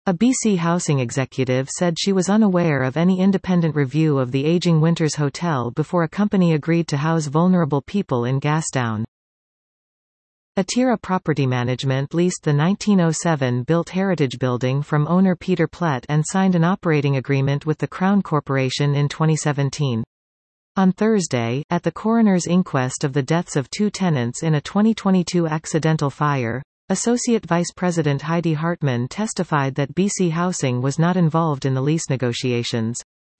A BC Housing executive said she was unaware of any independent review of the aging Winters Hotel before a company agreed to house vulnerable people in Gastown. Atira Property Management leased the 1907-built Heritage Building from owner Peter Plett and signed an operating agreement with the Crown Corporation in 2017. On Thursday, at the coroner's inquest of the deaths of two tenants in a 2022 accidental fire, Associate Vice President Heidi Hartman testified that BC Housing was not involved in the lease negotiations.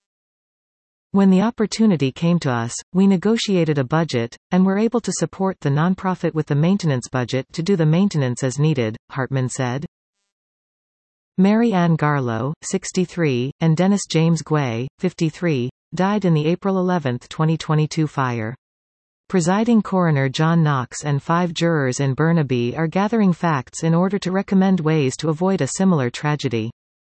When the opportunity came to us, we negotiated a budget, and were able to support the nonprofit with the maintenance budget to do the maintenance as needed, Hartman said. Mary Ann Garlow, 63, and Dennis James Guay, 53, died in the April 11, 2022 fire. Presiding coroner John Knox and 5 jurors in Burnaby are gathering facts in order to recommend ways to avoid a similar tragedy.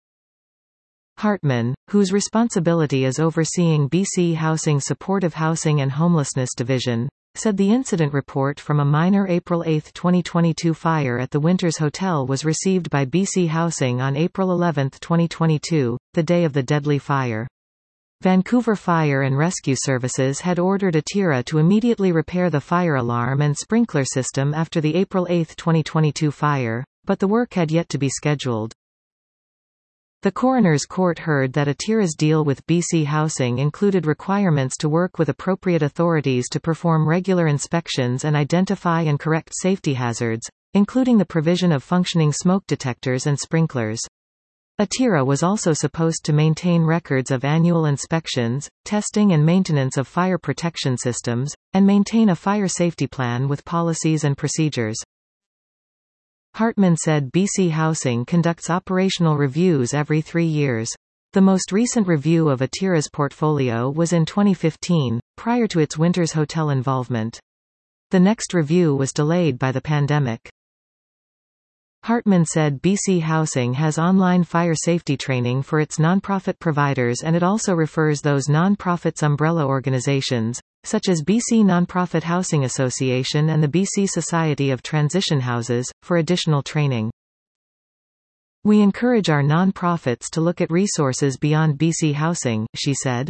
Hartman, whose responsibility is overseeing BC Housing's Supportive Housing and Homelessness Division, said the incident report from a minor April 8, 2022 fire at the Winters Hotel was received by BC Housing on April 11, 2022, the day of the deadly fire. Vancouver Fire and Rescue Services had ordered Atira to immediately repair the fire alarm and sprinkler system after the April 8, 2022 fire, but the work had yet to be scheduled. The coroner's court heard that Atira's deal with BC Housing included requirements to work with appropriate authorities to perform regular inspections and identify and correct safety hazards, including the provision of functioning smoke detectors and sprinklers. Atira was also supposed to maintain records of annual inspections, testing and maintenance of fire protection systems, and maintain a fire safety plan with policies and procedures. Hartman said BC Housing conducts operational reviews every 3 years. The most recent review of Atira's portfolio was in 2015, prior to its Winters Hotel involvement. The next review was delayed by the pandemic. Hartman said BC Housing has online fire safety training for its nonprofit providers, and it also refers those nonprofits' umbrella organizations, such as BC Nonprofit Housing Association and the BC Society of Transition Houses, for additional training. We encourage our nonprofits to look at resources beyond BC Housing, she said.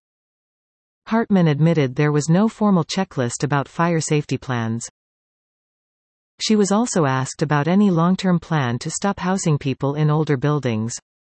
Hartman admitted there was no formal checklist about fire safety plans. She was also asked about any long-term plan to stop housing people in older buildings.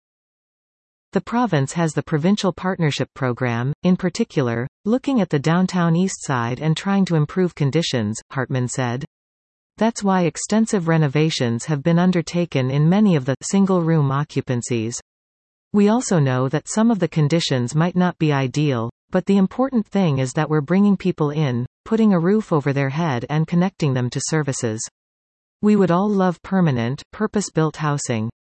The province has the Provincial Partnership Program, in particular, looking at the downtown east side and trying to improve conditions, Hartman said. That's why extensive renovations have been undertaken in many of the single-room occupancies. We also know that some of the conditions might not be ideal, but the important thing is that we're bringing people in, putting a roof over their head and connecting them to services. We would all love permanent, purpose-built housing.